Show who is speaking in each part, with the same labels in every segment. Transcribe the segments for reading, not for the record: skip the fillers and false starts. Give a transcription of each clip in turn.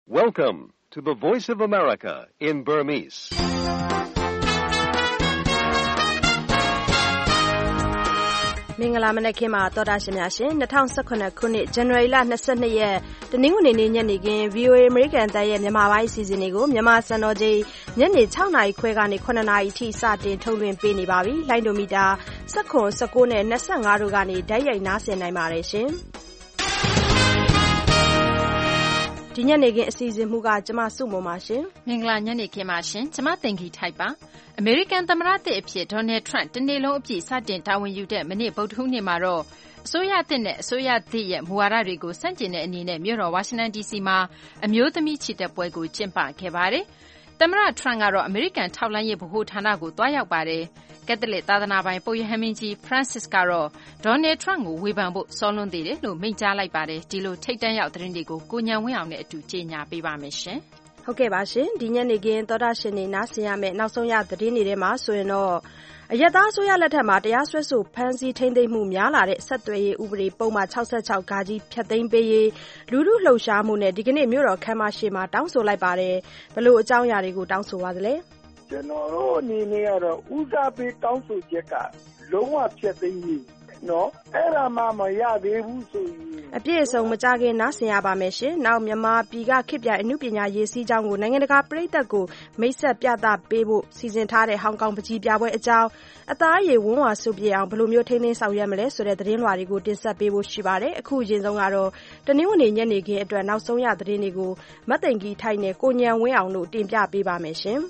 Speaker 1: Welcome to the Voice of America in Burmese.
Speaker 2: ။မင်္ဂလာမနက်ခင်းပါသောတာရှင်များရှင်2018ခုနှစ်ဇန်နဝါရီလ22ရက်တနင်္ဂနွေနေ့ညနေခင်း VOA American တန်ရဲ့မြန်မာပိုင်းအစီအစဉ်တွေကိုမြန်မာစံတော်ချိန်ညနေ6နာရီခွဲကနေ9နာရီအထိစတင်ထုတ်လွှင့်ပေးနေပါပြီ။လိုင်းဒိုမီတာ19နဲ့25တို့ကနေဓာတ်ရိုက်နားဆင်နိုင်ပါတယ်ရှင်။ဒီညနေခင်းအစီအစဉ်မှုကကျမစုမုံပါရှင်
Speaker 3: ။မင်္ဂလာညနေခင်းပါရှင်။ကျမတင်ကြီးထိုက်ပါ။အမေရိကန်သမ္မတသစ်အဖြစ်ဒေါ်နယ်ထရန့်တနေ့လုံးအပြည့်စတင်တာဝန်ယူတဲ့မနေ့ဗုဒ္ဓဟူးနေ့မှာတော့အစိုးရသစ်နဲ့အစိုးရသစ်ရဲ့မူဝါဒတွေကိုဆန့်ကျင်တဲ့အနေနဲ့မြို့တော်ဝါရှင်တန် DC မှာအမျိုးသမီးချီတက်ပွဲကိုကျင်းပခဲ့ပါတယ်။သမ္မတထရန့်ကတော့အမေရိကန်ထောက်လှမ်းရေးဗဟိုဌာနကိုတွားရောက်ပါတယ်။ကက်သလစ်သာသနာပိုင်ပုပ်ရဟန်းမင်းကြီး Francis ကတော့ဒေါ်နယ်ထရန့်ကိုဝေဖန်ဖို့စောလွန်းသေးတယ်လို့မိန့်ကြားလိုက်ပါတယ်။ဒီလိုထိပ်တန်းရောက်သတင်းတွေကိုကိုညံဝင်းအောင်နဲ့အတူကြေညာပေးပါမယ်ရှင်။
Speaker 2: ဟုတ်ကဲ့ပါရှင်ဒီညနေခင်းသောတာရှင်တွေနားဆင်ရမယ့်နောက်ဆုံးရသတင်းတွေထဲမှာဆိုရင်တော့အယက်သားအစိုးရလက်ထက်မှာတရားစွဲဆိုဖမ်းဆီးထိန်းသိမ်းမှုများလာတဲ့ဆက်သွယ်ရေးဥပဒေပုံမှန်66ဂါကြီးဖျက်သိမ်းပေးရေးလူထုလှုပ်ရှားမှုနဲ့ဒီကနေ့မြို့တော်ခမ်းမရှိမှာတောင်းဆိုလိုက်ပါတယ်ဘလို့အကြောင်းအရာတွေကိုတောင်းဆိုပါသလဲ
Speaker 4: ကျွန်တော်တို့အနေနဲ့ကတော့ဦးစားပေးတောင်းဆိုချက်ကလုံးဝဖျက်သိမ်းရေးနော်အဲ့ဒါမှမရသေးဘူးဆိုရင်
Speaker 2: အပြည့်အစုံမကြခင်နားဆင်ရပါမယ်ရှင်နောက်မြန်မာပြည်ကခေတ်ပြအမှုပညာရေးစည်းကြောင်းကိုနိုင်ငံတကာပြည်သက်ကိုမိတ်ဆက်ပြသပေးဖို့စီစဉ်ထားတဲ့ဟောင်ကောင်ပကြီးပြပွဲအကြောင်းအသားအရည်ဝန်းဝါစုပြည့်အောင်ဘယ်လိုမျိုးထိန်းသိမ်းဆောင်ရွက်မလဲဆိုတဲ့သတင်းလွှာတွေကိုတင်ဆက်ပေးဖို့ရှိပါတယ်အခုအရင်ဆုံးကတော့တနင်္ဂနွေညနေခင်းအတွက်နောက်ဆုံးရသတင်းတွေကိုမတ်သိန်ကြီးထိုက်နဲ့ကိုညံဝင်းအောင်တို့တင်ပြပေးပါမယ်ရှင်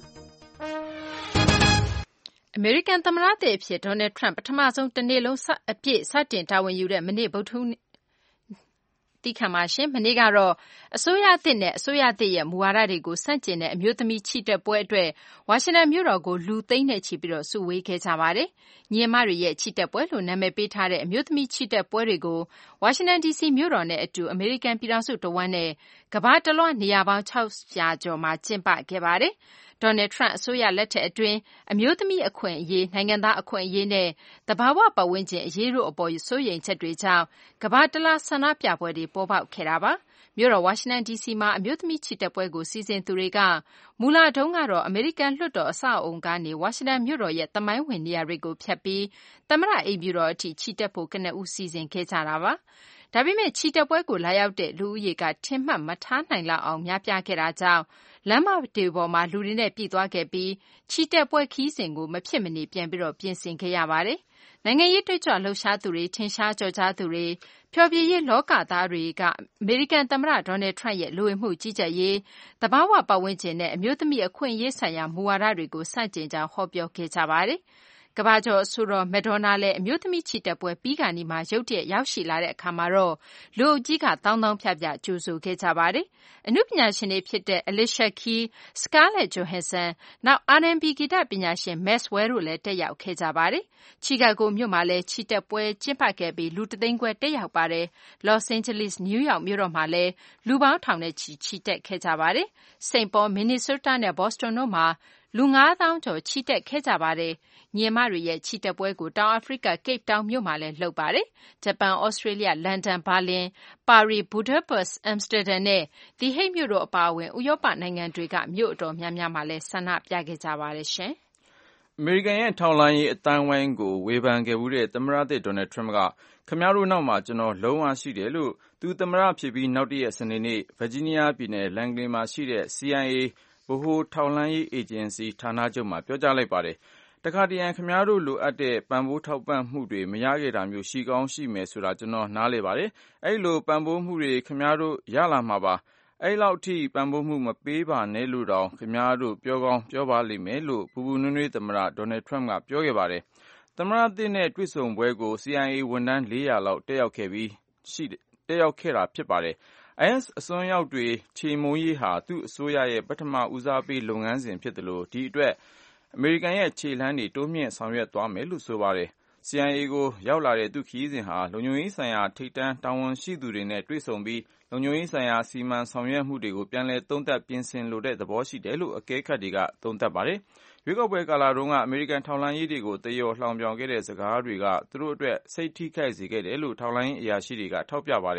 Speaker 3: အမေရိကန်သမ္မတသစ်အဖြစ်ဒေါ်နယ်ထရန့်ပထမဆုံးတနေ့လုံးအပြည့်စတင်တာဝန်ယူတဲ့မနေ့ဗုဒ္ဓဟူးတိခါမှာရှင်မနေ့ကတော့အစိုးရသစ်နဲ့အစိုးရသစ်ရဲ့မူဝါဒတွေကိုစန့်ကျင်တဲ့အမျိုးသမီးချီတက်ပွဲအတွက်ဝါရှင်တန်မြို့တော်ကိုလူသိန်းနဲ့ချီပြီးတော့စုဝေးခဲ့ကြပါတယ်။ညီမတွေရဲ့ချီတက်ပွဲလို့နာမည်ပေးထားတဲ့အမျိုးသမီးချီတက်ပွဲတွေကိုဝါရှင်တန် DC မြို့တော်နဲ့အတူအမေရိကန်ပြည်ထောင်စုတဝန်းနဲ့ကမ္ဘာတလွှားနေရာပေါင်း600ကျော်မှာကျင်းပခဲ့ပါတယ်။ဒေါ်နယ်ထရန့်အစိုးရလက်ထက်အတွင်းအမျိုးသမီးအခွင့်အရေးနိုင်ငံသားအခွင့်အရေးနဲ့သဘာဝပတ်ဝန်းကျင်အရေးတို့အပေါ်စိုးရိမ်ချက်တွေကြောင့်ကမ္ဘာတလားဆန္ဒပြပွဲတွေပေါ်ပေါက်ခဲ့တာပါမြို့တော်ဝါရှင်တန် DC မှာအမျိုးသမီးချီတက်ပွဲကိုစီစဉ်သူတွေကမူလတုန်းကတော့အမေရိကန်လွှတ်တော်အဆောက်အုံကနေဝါရှင်တန်မြို့တော်ရဲ့သမိုင်းဝင်နေရာတွေကိုဖြတ်ပြီးသမ္မတအိမ်ဖြူတော်အထိချီတက်ဖို့ကနဦးစီစဉ်ခဲ့ကြတာပါဒါပေမဲ့ချီတက်ပွဲကိုလာရောက်တဲ့လူဦးရေကထင်မှတ်မထားနိုင်လောက်အောင်များပြားခဲ့တာကြောင့်လမ်းမတွေပေါ်မှာလူတွေနဲ့ပြည့်သွားခဲ့ပြီးချီတက်ပွဲခီးစဉ်ကိုမဖြစ်မနေပြန်ပြီးတော့ပြင်ဆင်ခဲ့ရပါတယ်။နိုင်ငံရေးတွေ့ကြွလှုပ်ရှားသူတွေထင်ရှားကြော်ကြားသူတွေဖျော်ဖြေရေးလောကသားတွေကအမေရိကန်သမ္မတဒေါ်နယ်ထရန့်ရဲ့လူဝင်မှုကြီးကြပ်ရေးသဘာဝပတ်ဝန်းကျင်နဲ့အမျိုးသမီးအခွင့်အရေးဆိုင်ရာမူဝါဒတွေကိုဆန့်ကျင်ကြောင်းဟောပြောခဲ့ကြပါတယ်။ကမ္ဘာကျော်အဆိုတော်မက်ဒေါ်နာလည်းအမျိုးသမီးချီတက်ပွဲပြီးခါနီမှာရုတ်တရက်ရောက်ရှိလာတဲ့အခါမှာတော့လူအုပ်ကြီးကတောင်းဖြဖြကြိုဆိုခဲ့ကြပါတယ်။အနုပညာရှင်တွေဖြစ်တဲ့ Alicia Keys, Scarlett Johansson နောက် R&B ဂီတပညာရှင် Maxwell တို့လည်းတက်ရောက်ခဲ့ကြပါတယ်။ချီကာဂိုမြို့မှာလည်းချီတက်ပွဲကျင်းပခဲ့ပြီးလူ1သိန်းခွဲတက်ရောက်ပါတယ်။ Los Angeles, New York မြို့တော်မှာလည်းလူပေါင်းထောင်နဲ့ချီတက်ခဲ့ကြပါတယ်။ St. Paul, Minnesota နဲ့ Boston တို့မှာလူ9000ကျော်ချီတက်ခဲ့ကြပါတယ်။ညီမတွေရဲ့ချီတက်ပွဲကိုတောင်အာဖရိက Cape Town မြို့မှာလည်းလုပ်ပါတယ်။ဂျပန်၊ဩစတြေးလျ၊လန်ဒန်၊ဘာလင်၊ပါရီ၊ဘူဒါပက်စ်၊အမ်စတာဒန်နဲ့ The Hague မြို့တို့အပါအဝင်ဥရောပနိုင်ငံတွေကမြို့အတော်များများမှာလည်းဆန္ဒပြခဲ့ကြပါတယ်ရှင်
Speaker 5: ။အမေရိကန်ရဲ့ထောက်လှမ်းရေးအသိုင်းအဝိုင်းကိုဝေဖန်ခဲ့မှုတဲ့သမ္မတသစ်ဒေါ်နယ်ထရန့်ကခင်ဗျားတို့နောက်မှာကျွန်တော်လုံးဝရှိတယ်လို့သူသမ္မတဖြစ်ပြီးနောက်တည့်ရက်စနေနေ့ဗာဂျီးနီးယားပြည်နယ်လန်ဂလီမှာရှိတဲ့ CIA ဗဟိုထောက်လှမ်းရေးအေဂျင်စီဌာနချုပ်မှာပြောကြားလိုက်ပါတယ်။တခါတရံခင်ဗျားတို့လိုအပ်တဲ့ပံ့ပိုးထောက်ပံ့မှုတွေမရခဲ့တာမျိုးရှိကောင်းရှိမယ်ဆိုတာကျွန်တော်နားလည်ပါတယ်။အဲ့လိုပံ့ပိုးမှုတွေခင်ဗျားတို့ရလာမှာပါ။အဲ့လောက်ထိပံ့ပိုးမှုမပေးပါနဲ့လို့တောင်ခင်ဗျားတို့ပြောကောင်းပြောပါလိမ့်မယ်လို့ပူပူနွေးနွေးသမ္မတဒေါ်နယ်ထရန့်ကပြောခဲ့ပါတယ်။သမ္မတသစ်နဲ့တွေ့ဆုံပွဲကို CIA ဝန်ထမ်း400လောက်တက်ရောက်ခဲ့တာဖြစ်ပါတယ်။ IS အစွန်းရောက်တွေချေမှုန်းရေးဟာသူ့အစိုးရရဲ့ပထမဦးစားပေးလုပ်ငန်းစဉ်ဖြစ်တယ်လို့ဒီအတွက်အမေရိကန်ရဲ့ခြေလှမ်းတွေတိုးမြင့်ဆောင်ရွက်သွားမယ်လို့ဆိုပါတယ်။ CIA ကိုရောက်လာတဲ့သူ့ခရီးစဉ်ဟာလုံခြုံရေးဆိုင်ရာထိပ်တန်းတာဝန်ရှိသူတွေနဲ့တွေ့ဆုံပြီးလုံခြုံရေးဆိုင်ရာစီမံဆောင်ရွက်မှုတွေကိုပြန်လည်သုံးသပ်ပြင်ဆင်လိုတဲ့သဘောရှိတယ်လို့အကဲခတ်တွေကသုံးသပ်ပါတယ်။ရွေးကောက်ပွဲကာလတုန်းကအမေရိကန်ထောက်လှမ်းရေးတွေကိုသရော်လှောင်ပြောင်ခဲ့တဲ့စကားတွေကသူတို့အတွက်စိတ်ထိခိုက်စေခဲ့တယ်လို့ထောက်လှမ်းရေးအရာရှိတွေကထောက်ပြပါတယ်။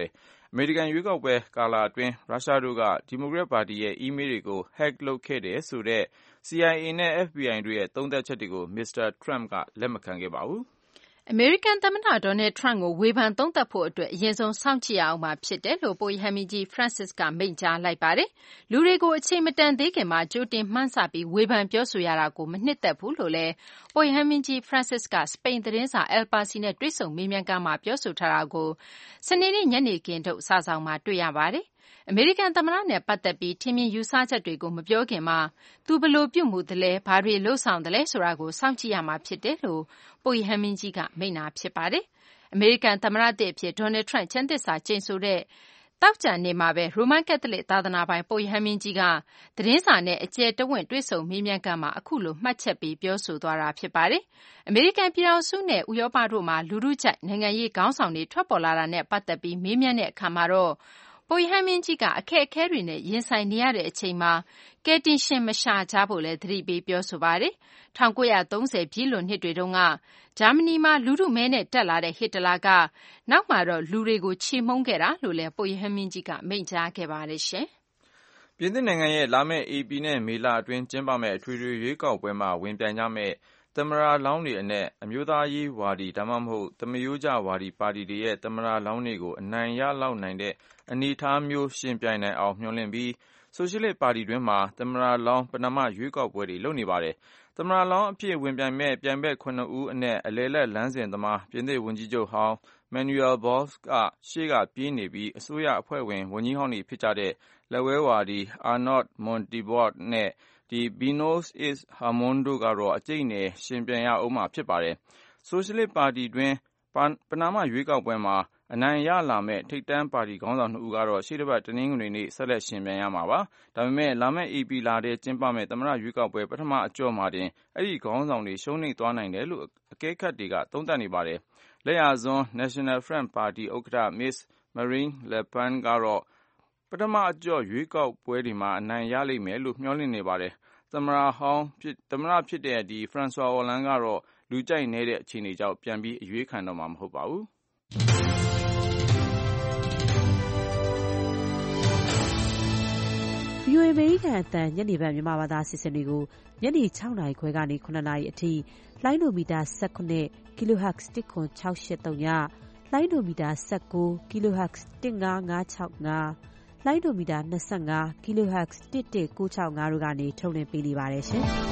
Speaker 5: အမေရိကန်ရွေးကောက်ပွဲကာလအတွင်းရုရှားတို့ကဒီမိုကရက်ပါတီရဲ့အီးမေးလ်တွေကို hack လုပ်ခဲ့တယ်ဆိုတဲ့ CIA နဲ့ FBI တို့ရဲ့သုံးသပ်ချက်တွေကိုမစ္စတာထရမ့်ကလက်မခံခဲ့ပါဘူး
Speaker 3: ။အမေရိကန်သမ္မတဒေါ်နယ်ထရမ့်ကိုဝေဖန်သုံးသပ်ဖို့အတွက်အရင်ဆုံးစောင့်ကြည့်ရအောင်မှာဖြစ်တယ်လို့ပုပ်ရဟန်းမင်းကြီး Francis ကမိန့်ကြားလိုက်ပါတယ်။လူတွေကိုအချိန်မတန်သေးခင်မှာကြိုတင်မှန်းဆပြီးဝေဖန်ပြောဆိုရတာကိုမနှစ်သက်ဘူးလို့လည်းပုပ်ရဟန်းမင်းကြီး Francis ကစပိန်သတင်းစာ El País နဲ့တွေ့ဆုံမေးမြန်းခန်းမှာပြောဆိုထားတာကိုစနေနေ့ညနေခင်းထုတ်စာစောင်မှာတွေ့ရပါတယ်။အမေရိကန်သမ္မတနဲ့ပတ်သက်ပြီးထင်မြင်ယူဆချက်တွေကိုမပြောခင်မှာသူဘယ်လိုပြုမှုသလဲဘာတွေလုပ်ဆောင်သလဲဆိုတာကိုစောင့်ကြည့်ရမှာဖြစ်တယ်လို့ပုပ်ရဟန်းမင်းကြီးကမိန့်တာဖြစ်ပါတယ်။အမေရိကန်သမ္မတသစ်အဖြစ်ဒေါ်နယ်ထရန့်ကျမ်းသစ္စာကျိန်ဆိုတဲ့သောကြာနေ့မှာပဲရိုမန်ကက်သလစ်သာသနာပိုင်ပုပ်ရဟန်းမင်းကြီးကသတင်းစာနဲ့အကျယ်တဝင့်တွေ့ဆုံမေးမြန်းခန်းမှာအခုလိုမှတ်ချက်ပေးပြောဆိုသွားတာဖြစ်ပါတယ်။အမေရိကန်ပြည်ထောင်စုနဲ့ဥရောပတို့မှာလူထုကြိုက်နိုင်ငံရေးခေါင်းဆောင်တွေထွက်ပေါ်လာတာနဲ့ပတ်သက်ပြီးမေးမြန်းတဲ့အခါမှာတော့ပုပ်ရဟန်းမင်းကြီးကအခက်အခဲတွေနဲ့ရင်ဆိုင်နေရတဲ့အချိန်မှာကယ်တင်ရှင်မရှာကြဖို့လည်းသတိပေးပြောဆိုပါတယ်။1930ပြည့်လွန်နှစ်တွေတုန်းကဂျာမနီမှာလူထုမဲနဲ့တက်လာတဲ့ဟစ်တလာကနောက်မှာတော့လူတွေကိုချေမှုန်းခဲ့တာလို့လည်းပုပ်ရဟန်းမင်းကြီးကမိန့်ကြားခဲ့ပါတယ်ရှင်
Speaker 5: ။ပြင်သစ်နိုင်ငံရဲ့လာမယ့်ဧပြီနဲ့မေလအတွင်းကျင်းပမယ့်အထွေထွေရွေးကောက်ပွဲမှာဝင်ပြိုင်ကြမယ့်သမ္မတလောင်းတွေအနက်အမျိုးသားရေးဝါဒီဒါမှမဟုတ်သမရိုးကျဝါဒီပါတီတွေရဲ့သမ္မတလောင်းတွေကိုအနိုင်ရလောက်နိုင်တဲ့အနေအထားမျိုးယှဉ်ပြိုင်နိုင်အောင်မျှော်လင့်ပြီးဆိုရှယ်လစ်ပါတီတွင်းမှာသမ္မတလောင်းပဏာမရွေးကောက်ပွဲတွေလုပ်နေပါတယ်။သမ္မတလောင်းအဖြစ်ဝင်ပြိုင်မယ့်ပြိုင်ဘက်9ဦးအနက်အလယ်အလတ်လမ်းစဉ်သမားပြင်သစ်ဝန်ကြီးချုပ်ဟောင်း Manuel Valls ကရှေ့ကပြေးနေပြီးအစိုးရအဖွဲ့ဝင်ဝန်ကြီးဟောင်းတွေဖြစ်ကြတဲ့လက်ဝဲဝါဒီ Arnaud Montebourg နဲ့Benoît Hamon တို့ကတော့အကြိတ်နယ်ယှဉ်ပြိုင်ရဦးမှာဖြစ်ပါတယ်။ဆိုရှယ်လစ်ပါတီတွင်းပဏာမရွေးကောက်ပွဲမှာအနိုင်ရလာမယ့်ထိပ်တန်းပါတီခေါင်းဆောင်2ဦးကတော့ရှေ့တစ်ပတ်တနင်္ဂနွေနေ့ဆက်လက်ယှဉ်ပြိုင်ရမှာပါ။ဒါပေမဲ့လာမယ့်ဧပြီလထဲကျင်းပမယ့်သမ္မတရွေးကောက်ပွဲပထမအကျော့မှာတင်အဲ့ဒီခေါင်းဆောင်တွေရှုံးနိမ့်သွားနိုင်တယ်လို့အကဲခတ်တွေကသုံးသပ်နေပါတယ်။လက်ယာစွန်း National Front ပါတီဥက္ကဋ္ဌ Miss Marine Le Pen ကတော့ပထမအကျော့ရွေးကောက်ပွဲတွေမှာအနိုင်ရလိမ့်မယ်လို့မျှော်လင့်နေပါတယ်။သမ္မတဖြစ်တဲ့François Hollandeကတော့လူကြိုက်နေတဲ့အခြေအနေကြောင့်ပြန်ပြီးအရွေးခံတော့မှာမဟုတ်ပါဘူး။
Speaker 6: VOA အမေရိကန်အသံညနေပိုင်းမြန်မာဘာသာအစီအစဉ်တွေကိုညနေ 6 နာရီခွဲကနေ 9 နာရီအထိလိုင်းဒိုမီတာ 19 kHz 10683ညလိုင်းဒိုမီတာ 19 kHz 15565လိုင်းဒိုမီတာ 25 kHz 11965တို့ကနေထုတ်လွှင့်ပေးနေပါတယ်ရှင်။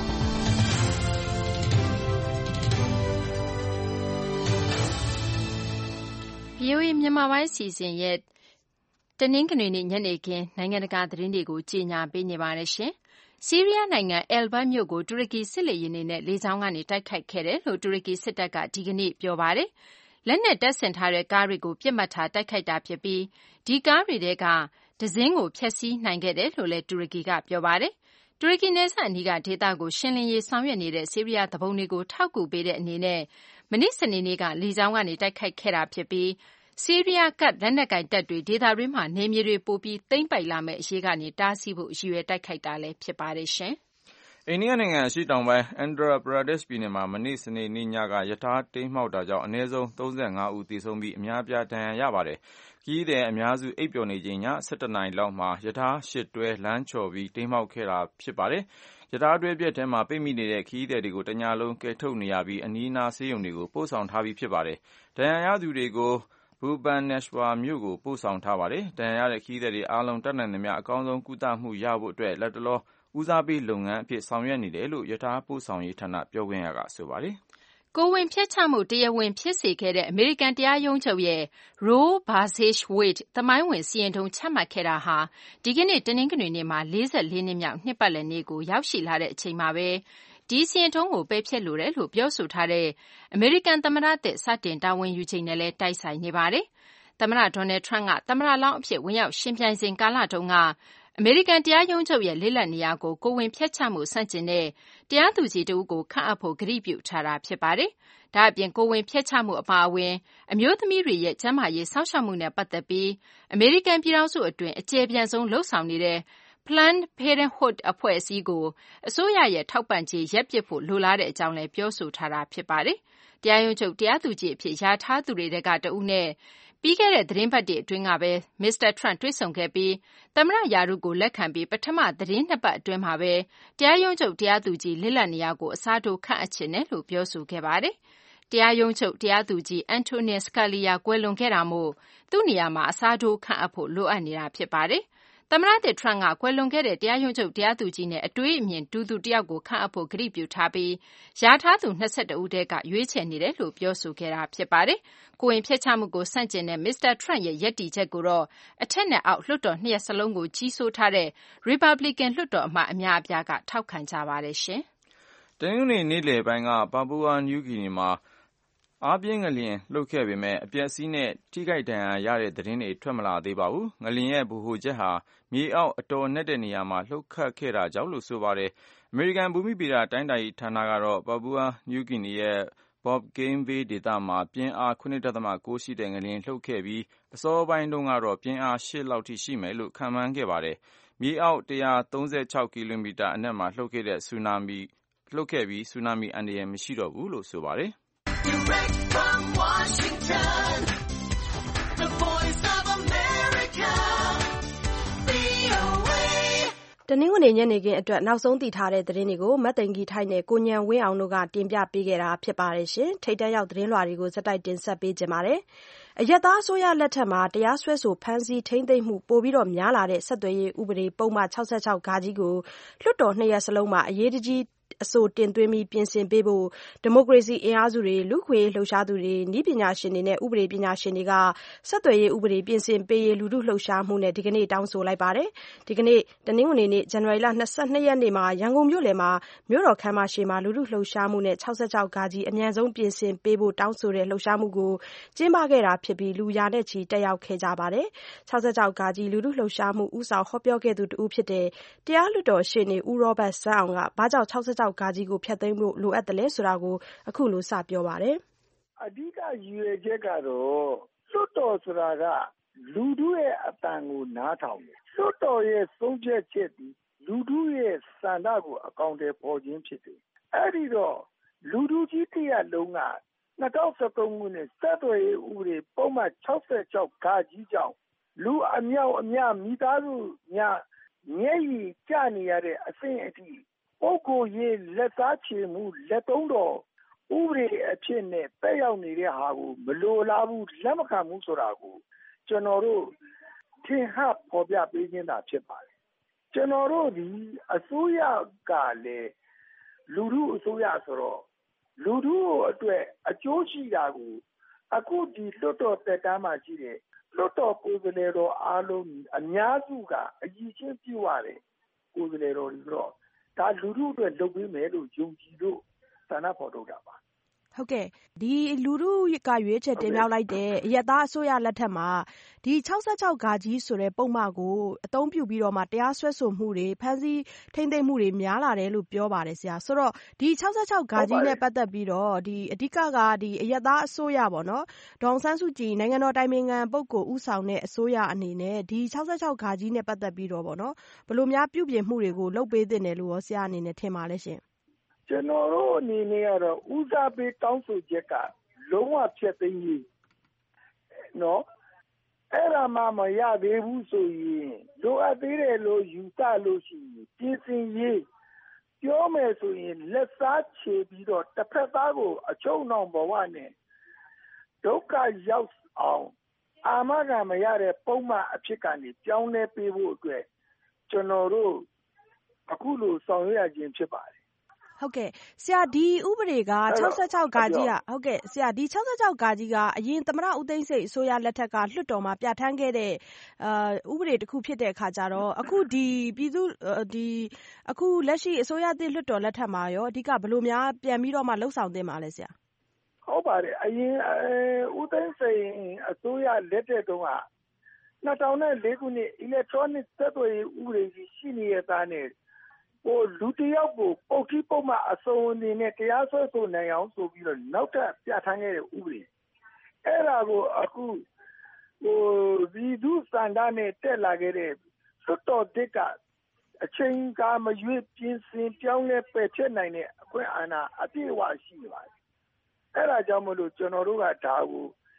Speaker 3: VOA မြန်မာပိုင်းအစီအစဉ်ရဲ့တနင်္ဂနွေနေ့ညနေခင်းနိုင်ငံတကာသတင်းတွေကိုကြီးညာပေးနေပါတယ်ရှင်။ဆီးရီးယားနိုင်ငံအယ်ဘတ်မြို့ကိုတူရကီစစ်လေယာဉ်တွေနဲ့လေကြောင်းကနေတိုက်ခိုက်ခဲ့တယ်လို့တူရကီစစ်တပ်ကဒီကနေ့ပြောပါတယ်။လက်နက်တပ်ဆင်ထားတဲ့ကားတွေကိုပြစ်မှတ်ထားတိုက်ခိုက်တာဖြစ်ပြီးဒီကားတွေထဲကဒဇင်းကိုဖျက်ဆီးနိုင်ခဲ့တယ်လို့လည်းတူရကီကပြောပါတယ်။တူရကီနယ်စပ်အနီးကဒေသကိုရှင်းလင်းရေးဆောင်ရွက်နေတဲ့ဆီးရီးယားသူပုန်တွေကိုထောက်ကူပေးတဲ့အနေနဲ့မနေ့စနေနေ့ကလေကြောင်းကနေတိုက်ခိုက်ခဲ့တာဖြစ်ပြီးဆီးရီးယားကလက်နက်ကိုင်တပ်တွေဒေသတွင်းမှာနေမြေတွေပိုပြီးသိမ်းပိုက်လာမယ့်အရေးကနေတားဆီးဖို့ရည်ရွယ်တိုက်ခိုက်တာလည်းဖြစ်ပါတယ်ရှင်
Speaker 5: ။အိန္ဒိယနိုင်ငံအရှေ့တောင်ပိုင်း Andhra Pradesh ပြည်နယ်မှာမနေ့စနေနေ့ညကရထားတိမ်းမှောက်တာကြောင့်အနည်းဆုံး35ဦးသေဆုံးပြီးအများအပြားဒဏ်ရာရပါတယ်။ခရီးသည်အများစုအိပ်ပျော်နေချိန်ည17နာရီလောက်မှာရထား8တွဲလမ်းချော်ပြီးတိမ်းမှောက်ခဲ့တာဖြစ်ပါတယ်။ရထားတွဲပြက်ထဲမှာပိတ်မိနေတဲ့ခရီးသည်တွေကိုတညလုံးကယ်ထုတ်နေရပြီးအနီးအနားဆေးရုံတွေကိုပို့ဆောင်ထားပြီးဖြစ်ပါတယ်။ဒဏ်ရာရသူတွေကိုBhubaneswar မြို့ကိုပို့ဆောင်ထားပါတယ်။ဒဏ်ရာရတဲ့ခရီးသည်တွေအားလုံးတတ်နိုင်သမျှအကောင်းဆုံးကုသမှုရဖို့အတွက်လတ်တလောဦးစားပေးလုပ်ငန်းအဖြစ်ဆောင်ရွက်နေတယ်လို့ရထားပို့ဆောင်ရေးဌာနပြောခွင့်ရကဆိုပါတယ်
Speaker 3: ။ကိုယ်ဝန်ဖျက်ချမှုတရားဝင်ဖြစ်စေခဲ့တဲ့အမေရိကန်တရားရုံးချုပ်ရဲ့ Roe vs. Wade သမိုင်းဝင်စီရင်ထုံးချမှတ်ခဲ့တာဟာဒီကနေ့တနင်္ဂနွေနေ့မှာ44နှစ်မြောက်နှစ်ပတ်လည်နေ့ကိုရောက်ရှိလာတဲ့အချိန်မှာပဲဒီစီရင်ထုံးကိုပယ်ဖျက်လိုတယ်လို့ပြောဆိုထားတဲ့အမေရိကန်သမ္မတသစ်စတင်တာဝန်ယူချိန်နဲ့လည်းတိုက်ဆိုင်နေပါတယ်။သမ္မတဒေါ်နယ်ထရန့်ကသမ္မတလောင်းအဖြစ်ဝင်ရောက်ရှင်ပြိုင်စဉ်ကာလတုန်းကအမေရိကန်တရားရုံးချုပ်ရဲ့လေးလက်နေရာကိုကိုယ်ဝန်ဖျက်ချမှုဆန့်ကျင်တဲ့တရားသူကြီးတဦးကိုခန့်အပ်ဖို့ကတိပြုထားတာဖြစ်ပါတယ်။ဒါ့အပြင်ကိုယ်ဝန်ဖျက်ချမှုအပါအဝင်အမျိုးသမီးတွေရဲ့ကျန်းမာရေးစောင့်ရှောက်မှုနဲ့ပတ်သက်ပြီးအမေရိကန်ပြည်ထောင်စုအတွင်းအကျယ်ပြန့်ဆုံးလှုပ်ဆောင်နေတဲ့Planned Parenthood အဖွဲ့အစည်းကိုအစိုးရရဲ့ထောက်ပံ့ကြေးရပ်ပစ်ဖို့လိုလားတဲ့အကြောင်းလည်းပြောဆိုထားတာဖြစ်ပါတယ်။တရားရုံးချုပ်တရားသူကြီးအဖြစ်ယာထားသူတွေထဲကတဦးနဲ့ပြီးခဲ့တဲ့သတင်းပတ်တွေအတွင်းကပဲမစ္စတာထရန့်တွေ့ဆုံခဲ့ပြီးသမ္မတရာထူးကိုလက်ခံပြီးပထမသတင်း2 ပတ်အတွင်းမှာပဲတရားရုံးချုပ်တရားသူကြီးလစ်လပ်နေရာကိုအစားထိုးခန့်အပ်ချင်တယ်လို့ပြောဆိုခဲ့ပါတယ်။တရားရုံးချုပ်တရားသူကြီးအန်တိုနီ စကာလီယာကွယ်လွန်ခဲ့တာမို့သူ့နေရာမှာအစားထိုးခန့်အပ်ဖို့လိုအပ်နေတာဖြစ်ပါတယ်။သမ္မတသစ်ထရန့်ကကွယ်လွန်ခဲ့တဲ့တရားရုံးချုပ်တရားသူကြီးနဲ့အတွေးအမြင်တူသူတယောက်ကိုခန့်အပ်ဖို့ကတိပြုထားပြီးယာထားသူ22ဦးထဲကရွေးချယ်နေတယ်လို့ပြောဆိုခဲ့တာဖြစ်ပါတယ်။ကိုယ်ဝန်ဖျက်ချမှုကိုဆန့်ကျင်တဲ့မစ္စတာထရန့်ရဲ့ရပ်တည်ချက်ကိုတော့အထက်နဲ့အောက်လွှတ်တော်2ရပ်စလုံးကိုကြီးစိုးထားတဲ့ရီပတ်ဘလီကန်လွှတ်တော်အမတ်အများအပြားကထောက်ခံကြပါတယ်ရှင်
Speaker 5: ။တနင်္ဂနွေနေ့လယ်ပိုင်းကပါပူဝါနယူးဂီနီမှာအားပြင်းငလျင်လှုပ်ခဲ့ပေမဲ့အပျက်အစီးနဲ့ထိခိုက်ဒဏ်ရာရတဲ့သတင်းတွေထွက်မလာသေးပါဘူး။ငလျင်ရဲ့ဗဟိုချက်ဟာမြေအောက်အတော်နက်တဲ့နေရာမှာလှုပ်ခတ်ခဲ့တာကြောင့်လို့ဆိုပါတယ်။အမေရိကန်ဘူမိဗေဒတိုင်းတာရေးဌာနကတော့ပါပူဝါနယူးဂီနီရဲ့ Bob Game Bay ဒေသမှာပြင်းအား 7.9 ရှိတဲ့ငလျင်လှုပ်ခဲ့ပြီးအစောပိုင်းတုန်းကတော့ပြင်းအား 8 လောက်ထိရှိမယ်လို့ခန့်မှန်းခဲ့ပါတယ်။မြေအောက်136ကီလိုမီတာအနက်မှာလှုပ်ခဲ့ပြီးဆူနာမီအန္တရာယ်မရှိတော့ဘူးလို့ဆိုပါတယ်
Speaker 7: Direct from Washington, the voice of America, VOA.
Speaker 2: တနင်္ဂနွေညနေခင်းအတွက်နောက်ဆုံးသိထားတဲ့သတင်းတွေကိုမတ်သိင်္ဂီထိုက်နဲ့ကိုဉာဏ်ဝင်းအောင်တို့ကတင်ပြပေးခဲ့တာဖြစ်ပါတယ်ရှင်။ထိပ်တန်းရောက်သတင်းလွှာတွေကိုစက်တိုက်တင်ဆက်ပေးကြပါမယ်။အရပ်သားအစိုးရလက်ထက်မှာတရားစွဲဆိုဖမ်းဆီးထိန်းသိမ်းမှုပိုပြီးများလာတဲ့ဆက်သွယ်ရေးဥပဒေပုံမှန်66(ဃ) ကိုလွှတ်တော်2ရပ်စလုံးမှာအရေးတကြီးအဆိုတင်သွင်းပြီးပြင်ဆင်ပေးဖို့ဒီမိုကရေစီအင်အားစုတွေလူ့အခွင့်အရေးလှုပ်ရှားသူတွေနည်းပညာရှင်တွေနဲ့ဥပဒေပညာရှင်တွေကဆက်သွယ်ရေးဥပဒေပြင်ဆင်ပေးရေးလူထုလှုပ်ရှားမှုနဲ့ဒီကနေ့တောင်းဆိုလိုက်ပါတယ်။ဒီကနေ့တနင်္ဂနွေနေ့ဇန်နဝါရီလ22ရက်နေ့မှာရန်ကုန်မြို့လယ်မှာမြို့တော်ခမ်းမရှေ့မှာလူထုလှုပ်ရှားမှုနဲ့66(ဃ) အမြန်ဆုံးပြင်ဆင်ပေးဖို့တောင်းဆိုတဲ့လှုပ်ရှားမှုကိုကျင်းပခဲ့တာဖြစ်ပြီးလူရာနဲ့ချီတက်ရောက်ခဲ့ကြပါတယ်။66(ဃ) လူထုလှုပ်ရှားမှုဦးဆောင်ဟောပြောခဲ့သူတဦးဖြစ်တဲ့တရားလွှတ်တော်ရှေ့နေဦးရောဘတ်စန်းအောင်ကဘာကြောင့်66(ဃ) ကိုဖျက်သိမ်းဖို့လိုအပ်တယ်လဲဆိုတာကိုအခုလိုစပြောပါတယ်
Speaker 4: ။အဓိကရည်ရွယ်ချက်ကတော့လွှတ်တော်ဆိုတာကလူထုရဲ့အသံကိုနားထောင်တယ်။လွှတ်တော်ရဲ့ဆုံးဖြတ်ချက်ဒီလူထုရဲ့ဆန္ဒကိုအကောင်အထည်ဖော်ခြင်းဖြစ်တယ်။အဲဒီတော့လူထုကြီးတရပ်လုံးက2013ခုနှစ်ဆက်သွယ်ရေးဥပဒေပုံမှန်66(ဃ) ကြောင့်လူအမြောက်အများမိသားစုများမျက်ရည်ကျနေရတဲ့အဆင့်အထိပုဂ္ဂိုလ်ရေးလက်စားချေမှုလက်သုံးတော်ဥပဒေအဖြစ်နဲ့တက်ရောက်နေတဲ့ဟာကိုမလိုလားဘူးလက်မခံဘူးဆိုတာကိုကျွန်တော်တို့ထင်ဟပ်ဖော်ပြပေးခြင်းသာဖြစ်ပါတယ်။ကျွန်တော်တို့ဒီအစိုးရကလည်းလူထုအစိုးရဆိုတော့လူထုအတွက်အကျိုးရှိတာကိုအခုဒီလွှတ်တော်တက်တမ်းမှာရှိတဲ့လွှတ်တော်ကိုယ်စားလှယ်တော်အားလုံးအများစုကအကြီးချင်းပြုရတဲ့ကိုယ်စားလှယ်တော်တွေတော့ဒါလူထုအတွက်လုပ်ပေးမယ်လို့ယုံကြည်လို့ဆန္ဒဖော်ထုတ်တာပါ
Speaker 2: ဟုတ်ကဲ့ဒီလူထုကရွေးချယ်တင်မြှောက်လိုက်တဲ့အရပ်သားအစိုးရလက်ထက်မှာဒီ66(ဃ) ဆိုတဲ့ပုံမှန်ကိုအသုံးပြုပြီးတော့မှတရားစွဲဆိုမှုတွေဖမ်းဆီးထိန်းသိမ်းမှုတွေများလာတယ်လို့ပြောပါတယ်ဆရာဆိုတော့ဒီ66(ဃ) နဲ့ပတ်သက်ပြီးတော့ဒီအဓိကကဒီအရပ်သားအစိုးရပေါ့နော်ဒေါ်အောင်ဆန်းစုကြည်နိုင်ငံတော်တိုင်ပင်ခံပုဂ္ဂိုလ်ဦးဆောင်တဲ့အစိုးရအနေနဲ့ဒီ66(ဃ) နဲ့ပတ်သက်ပြီးတော့ပေါ့နော်ဘယ်လိုများပြုပြင်မှုတွေကိုလုပ်ပေးသင့်တယ်လို့ရောဆရာအနေနဲ့ထင်ပါလဲရှင်
Speaker 4: ကျွန်တော်တို့အနေနဲ့ကတော့ဦးစားပေးတောင်းဆိုချက်ကလုံးဝဖျက်သိမ်းရေးနော်အဲ့ဒါမှမရသေးဘူးဆိုရင်လိုအပ်သေးတယ်လို့ယူဆလို့ရှိရင်ပြင်ဆင်ရေးပြောမယ်ဆိုရင်လက်စားချေပြီးတော့တစ်ဖက်သားကိုအချုပ်နှောင်ဘဝနဲ့ဒုက္ခရောက်အောင်အာမခံမရတဲ့ပုံမှန်အဖြစ်ကနေပြောင်းလဲပေးဖို့အတွက်ကျွန်တော်တို့အခုလိုဆောင်ရွက်ရခြင်းဖြစ်ပါတယ်
Speaker 2: ဟုတ်ကဲ့ဆရာဒီဥပဒေက66(ဃ) ကဟုတ်ကဲ့ဆရာဒီ66(ဃ) ကအရင်သမ္မတဦးသိန်းစိန်အစိုးရလက်ထက်ကလွှတ်တော်မှာပြဋ္ဌာန်းခဲ့တဲ့ဥပဒေတစ်ခုဖြစ်တဲ့အခါကျတော့အခုဒီပြည်သူဒီအခုလက်ရှိအစိုးရသစ်လွှတ်တော်လက်ထက်မှာရောအဓိကဘယ်လိုများပြန်ပြီးတော့မှလှုပ်ဆောင်သင့်ပါလဲဆရာ
Speaker 4: ဟုတ်ပါတယ်အရင်ဦးသိန်းစိန်အစိုးရလက်ထက်တုန်းက2004ခုနှစ် electronic ဆက်သွယ်ရေးဥပဒေကြီးရှိနေတဲ့သားနဲ့လူတယောက်ကိုပုတ်တိပုတ်မှအစုံအနေနဲ့တရားစွဲဆိုနိုင်အောင်ဆိုပြီးတော့နောက်ထပ်ပြဋ္ဌာန်းခဲ့တဲ့ဥပဒေအဲ့ဒါကိုအခုဒီဒုစန္ဒနဲ့တက်လာခဲ့တဲ့လွှတ်တော်တစ်ကအချိန်ကာမရွေးပြင်ဆင်ပြောင်းလဲပယ်ဖျက်နိုင်တဲ့အခွင့်အာဏာအပြည့်အဝရှိနေပါတယ်အဲ့ဒါကြောင့်မလို့ကျွန်တော်တို့ကဒါကို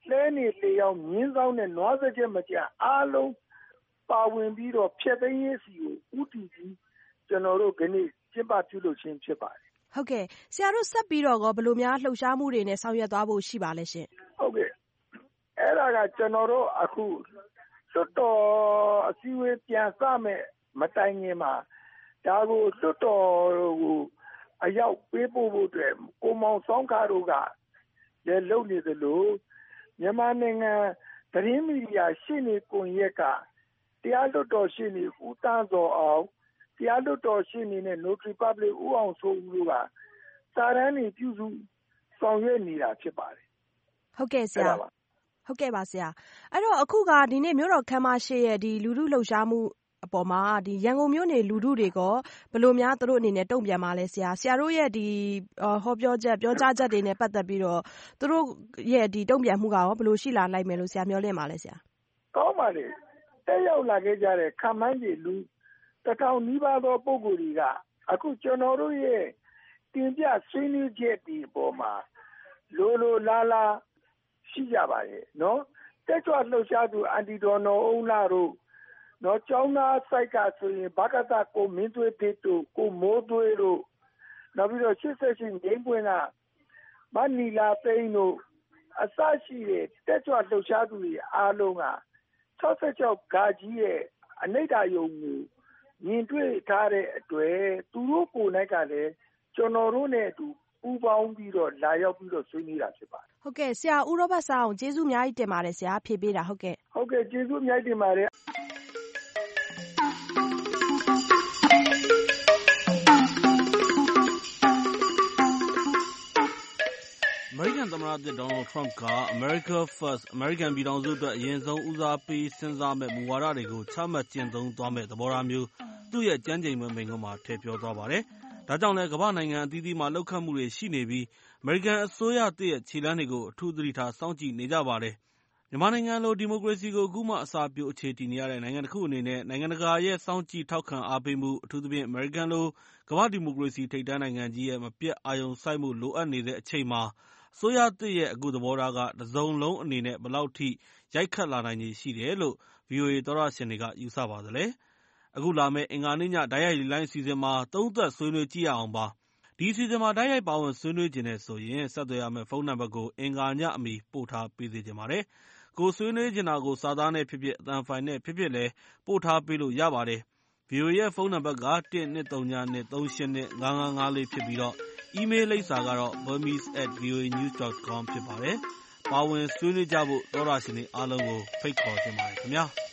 Speaker 4: လှဲနေလေအောင်မြင်းဆောင်နဲ့နွားစကြက်မကြအားလုံးပါဝင်ပြီးတော့ဖျက်သိမ်းရေးစီကိုဥတီပြီးကျွန်တော်တို့ခနေ့ကျင်းပပြုလုပ်ခြင်းဖြစ်ပါတယ်
Speaker 2: ဟုတ်ကဲ့ဆရာတို့ဆက်ပြီးတော့ဘယ်လိုများလှုပ်ရှားမှုတွေနဲ့ဆောင်ရွက်သွားဖို့ရှိပါလဲရှင်
Speaker 4: ဟုတ်ကဲ့အဲ့ဒါကကျွန်တော်တို့အခုလွတ်တော်အစည်းအဝေးပြန်စမယ်မတိုင်ခင်မှာဒါကိုလွတ်တော်ကိုအရောက်ပေးဖို့အတွက်ကိုမောင်ဆောင်ကားတို့ကလည်းလုပ်နေသလိုမြန်မာနိုင်ငံသတင်းမီဒီယာရှင်းနေကွန်ရက်ကတရားလွတ်တော်ရှင်းနေဦးတန်းစောအောင်တရားလွတ်တော်ရှင်းနေတဲ့ Notary Public ဦးအောင်စိုးဦးတို့ကစာရန်နေပြုစုဆောင်ရွက်နေတာဖြစ်ပါတယ်
Speaker 2: ဟုတ်ကဲ့ဆရာဟုတ်ကဲ့ပါဆရာအဲ့တော့အခုကဒီနေ့မြို့တော်ခမ်းမရှိရဲ့ဒီလူထုလှုပ်ရှားမှုအပေါ်မှာဒီရန်ကုန်မြို့နေလူထုတွေကဘယ်လိုများသူတို့အနေနဲ့တုံ့ပြန်ပါလဲဆရာတို့ရဲ့ဒီဟောပြောချက်ပြောကြားချက်တွေနဲ့ပတ်သက်ပြီးတော့သူတို့ရဲ့ဒီတုံ့ပြန်မှုကရောဘယ်လိုရှိလာနိုင်မယ်လို့ဆရာမျှော်လင့်ပါလဲဆရာ
Speaker 4: ကောင်းပါလေတက်ရောက်လာခဲ့ကြတဲ့ခမိုင်းကြီးလူ1000နီးပါးသောပုဂ္ဂိုလ်တွေကအခုကျွန်တော်တို့ရဲ့တင်ပြဆွေးနွေးချက်ဒီအပေါ်မှာလိုလာရှိကြပါရဲ့နော်တက်ကြွလှုပ်ရှားသူအန်တီဒေါ်နော်အုံးလာတို့နော်ကျောင်းသားစိုက်ကဆိုရင်ဘာကတကိုမင်းသွေးတစ်တို့ကိုမိုးသွေးတို့နောက်ပြီးတော့88ငိမ့်ပွင့်ကမနီလာသိန်းတို့အစရှိတဲ့တက်ကြွလှုပ်ရှားသူတွေအားလုံးက66ဂါကြီးရဲ့အနိဋ္ဌာယုံကိုမြင်တွေ့ထားတဲ့အတွက်သူတို့ကိုယ်၌ကလည်းကျွန်တော်တို့နဲ့အတူပူးပေါင်းပြီးတော့လာရောက်ပြီးတော့ဆွေးနွေးတာဖြစ်ပါတယ်
Speaker 2: ဟုတ်ကဲ့ဆရာဦးရောဘတ်ဆောင်ကျေးဇူးအများကြီးတင်ပါတယ်ဆရာဖြေပေးတာဟုတ်ကဲ့
Speaker 4: ကျေးဇူးအများကြီးတင်ပါတယ်
Speaker 8: အမေရိကန်သမ္မတသစ်ဒေါ်နယ်ထရမ့်က America First အမေရိကန်ပြည်ထောင်စုအတွက်အရင်ဆုံးဦးစားပေးစဉ်းစားမယ့်မူဝါဒတွေကိုချမှတ်ကျင့်သုံးသွားမယ့်သဘောထားမျိုးသူ့ရဲ့ကျမ်းကျိန်ပွဲမိန့်ခွန်းမှာထည့်ပြောသွားပါတယ်။ဒါကြောင့်လည်းကမ္ဘာ့နိုင်ငံအသီးသီးမှာလှုပ်ခတ်မှုတွေရှိနေပြီးအမေရိကန်အစိုးရသစ်ရဲ့ခြေလှမ်းတွေကိုအထူးသတိထားစောင့်ကြည့်နေကြပါတယ်။မြန်မာနိုင်ငံလိုဒီမိုကရေစီကိုအခုမှအစပျိုးအခြေတည်နေရတဲ့နိုင်ငံတစ်ခုအနေနဲ့နိုင်ငံတကာရဲ့စောင့်ကြည့်ထောက်ခံအားပေးမှုအထူးသဖြင့်အမေရိကန်လိုကမ္ဘာ့ဒီမိုကရေစီထိပ်တန်းနိုင်ငံကြီးရဲ့မပြတ်အာရုံစိုက်မှုလိုအပ်နေတဲ့အချိန်မှာအစိုးရသစ်ရဲ့အခုသဘောထားကတစုံလုံးအနေနဲ့ဘယ်လောက်ထိရိုက်ခတ်လာနိုင်ခြေရှိတယ်လို့ VOA သောတရှင်တွေကယူဆပါသလဲ။အခုလာမယ့်အင်္ဂါနေ့ညတိုက်ရိုက်လိုင်းအစီအစဉ်မှာသုံးသပ်ဆွေးနွေးကြည့်ရအောင်ပါ။ဒီအစီအစဉ်မှာတိုက်ရိုက်ပါဝင်ဆွေးနွေးချင်တယ်ဆိုရင်ဆက်သွယ်ရမယ့်ဖုန်းနံပါတ်ကိုအင်္ဂါညအမီပို့ထားပေးစေချင်ပါတယ်။ကိုယ်ဆွေးနွေးချင်တာကိုစာသားနဲ့ဖြစ်ဖြစ်အသံဖိုင်နဲ့ဖြစ်ဖြစ်လည်းပို့ထားပေးလို့ရပါတယ်။ VOA ရဲ့ဖုန်းနံပါတ်က12323855554ဖြစ်ပြီးတော့အီးမေးလ်လိပ်စာကတော့ burmese@voanews.com ဖြစ်ပါတယ်။ပါဝင်ဆွေးနွေးကြဖို့သောတရှင်တွေအားလုံးကိုဖိတ်ခေါ်ချင်ပါတယ်ခင်ဗျာ။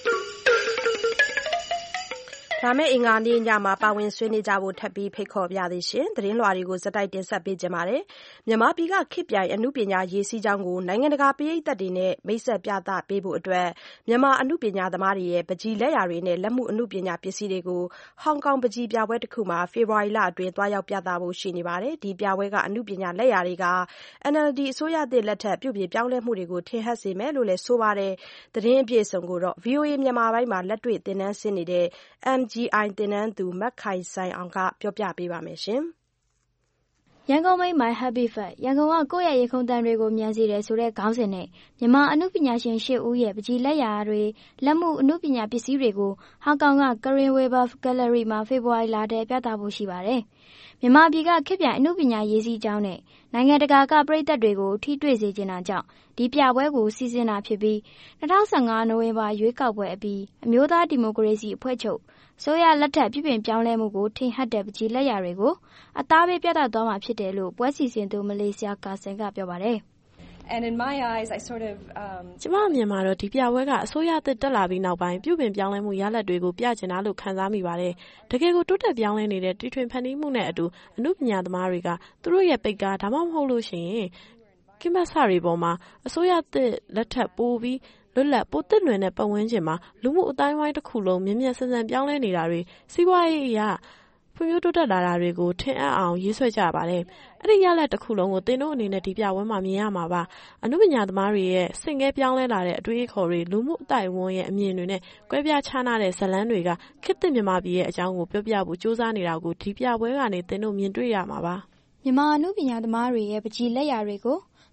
Speaker 2: လာမယ့်အင်္ဂါနေ့ညမှာပါဝင်ဆွေးနွေးကြဖို့ထပ်ပြီးဖိတ်ခေါ်ပါရစေရှင်။သတင်းလွှာတွေကိုဇက်တိုက်တင်ဆက်ပေးကြပါမယ်။မြန်မာပြည်ကခေတ်ပြိုင်အနုပညာရေးစီးကြောင်းကိုနိုင်ငံတကာပရိသတ်တွေနဲ့မိတ်ဆက်ပြသပေးဖို့အတွက်မြန်မာအနုပညာသမားတွေရဲ့ပန်းချီလက်ရာတွေနဲ့လက်မှုအနုပညာပစ္စည်းတွေကိုဟောင်ကောင်ပန်းချီပြပွဲတစ်ခုမှာဖေဖော်ဝါရီလအတွင်းသွားရောက်ပြသဖို့ရှိနေပါတယ်။ဒီပြပွဲကအနုပညာလက်ရာတွေက NLD အစိုးရသစ်လက်ထက်ပြုပြင်ပြောင်းလဲမှုတွေကိုထင်ဟပ်စေမယ်လို့လည်းဆိုပါတယ်။သတင်းအပြည့်အစုံကိုတော့ VOA မြန်မာပိုင်းမှာလက်တွေ့သင်တန်းဆင်းနေတဲ့ MGI သင်တန်းသူမခိုင်ဆိုင်အောင်ကပြောပြပေးပါမယ်ရှင်
Speaker 9: ။ရန်ကုန်မိတ် My Happy Fat ရန်ကုန်ကကိုယ့်ရဲ့ရေခုံတန်တွေကိုမြန်စီတယ်ဆိုတဲ့ခေါင်းစဉ်နဲ့မြန်မာအနုပညာရှင်၈ဦးရဲ့ပန်းချီလက်ရာတွေလက်မှုအနုပညာပစ္စည်းတွေကိုဟောင်ကောင်က Karen Weber Gallery မှာဖေဖော်ဝါရီလထဲပြသဖို့ရှိပါတယ်။မြန်မာပြည်ကခေတ်ပြိုင်အနုပညာရေးစီးကြောင်းနဲ့နိုင်ငံတကာကပရိသတ်တွေကိုထိတွေ့စေချင်တာကြောင့်ဒီပြပွဲကိုစီစဉ်တာဖြစ်ပြီး2015နိုဝင်ဘာရွေးကောက်ပွဲအပြီးအမျိုးသားဒီမိုကရေစီအဖွဲ့ချုပ်ဆိုရလက်ထက်ပြုပြင်ပြောင်းလဲမှုကိုထင်ဟပ်တဲ့ပန်းချီလက်ရာတွေကိုအသားပေးပြသသွားမှာဖြစ်တယ်လို့ပွဲစီစဉ်သူမလေးရှားကာဆင်ကပြောပါတယ်
Speaker 10: And in my eyes, I sort of
Speaker 11: ကျမအမြင်မှာတော့ဒီပြပွဲကအစိုးရသစ်တက်လာပြီးနောက်ပိုင်းပြုပြင်ပြောင်းလဲမှုရလဒ်တွေကိုပြချင်တာလို့ခံစားမိပါတယ်။တကယ်ကိုတိုးတက်ပြောင်းလဲနေတဲ့တီထွင်ဖန်တီးမှုနဲ့အတူအနုပညာသမားတွေကသူတို့ရဲ့ပိတ်ကားဒါမှမဟုတ်လို့ရှိရင်ကင်ဗတ်စတွေပေါ်မှာအစိုးရသစ်လက်ထက်ပိုးပြီးလွတ်လပ်ပိုသစ်လွင်တဲ့ပတ်ဝန်းကျင်မှာလူမှုအတိုင်းဝိုင်းတစ်ခုလုံးမြင်မြန်ဆန်ဆန်ပြောင်းလဲနေတာတွေစီးပွားရေးအရာဖွံ့ဖြိုးတိုးတက်လာတာတွေကိုထင်အပ်အောင်ရေးဆွဲကြပါတယ်။အဲ့ဒီရလဒ်တစ်ခုလုံးကိုသင်တို့အနေနဲ့ဒီပြပွဲမှာမြင်ရမှာပါ။အနုပညာသမားတွေရဲ့စင်ကဲပြောင်းလဲလာတဲ့အတွေးအခေါ်တွေလူမှုအတိုင်းအဝန်းရဲ့အမြင်တွေနဲ့ကွဲပြားခြားနားတဲ့ဇာတ်လမ်းတွေကခေတ်သစ်မြန်မာပြည်ရဲ့အကြောင်းကိုပြောပြဖို့စူးစမ်းနေတာကိုဒီပြပွဲကနေသင်တို့မြင်တွေ့ရမှာပါ
Speaker 9: ။မြန်မာအနုပညာသမားတွေရဲ့ပန်းချီလက်ရာတွေကို